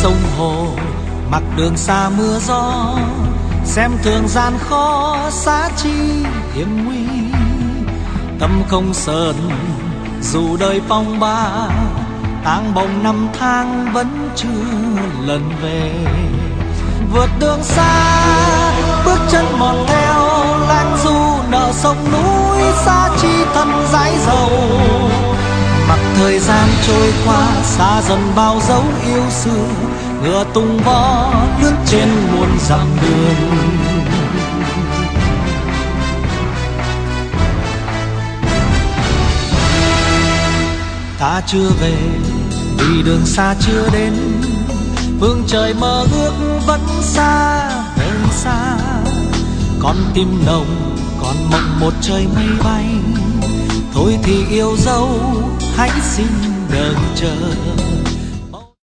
sông hồ, mặc đường xa mưa gió, xem thường gian khó giá chi hiểm nguy. Tâm không sờn dù đời phong ba, tang bồng năm tháng vẫn chưa lần về. Vượt đường xa bước chân mòn theo lang du, nợ sông núi xa chi thân dãi dầu. Mặc thời gian trôi qua xa dần bao dấu yêu xưa, ngựa tung vó lướt trên muôn dặm đường. Ta chưa về vì đường xa chưa đến, phương trời mơ ước vẫn xa nơi xa. Con tim nồng còn mộng một trời mây bay, thôi thì yêu dấu hãy xin đợi chờ.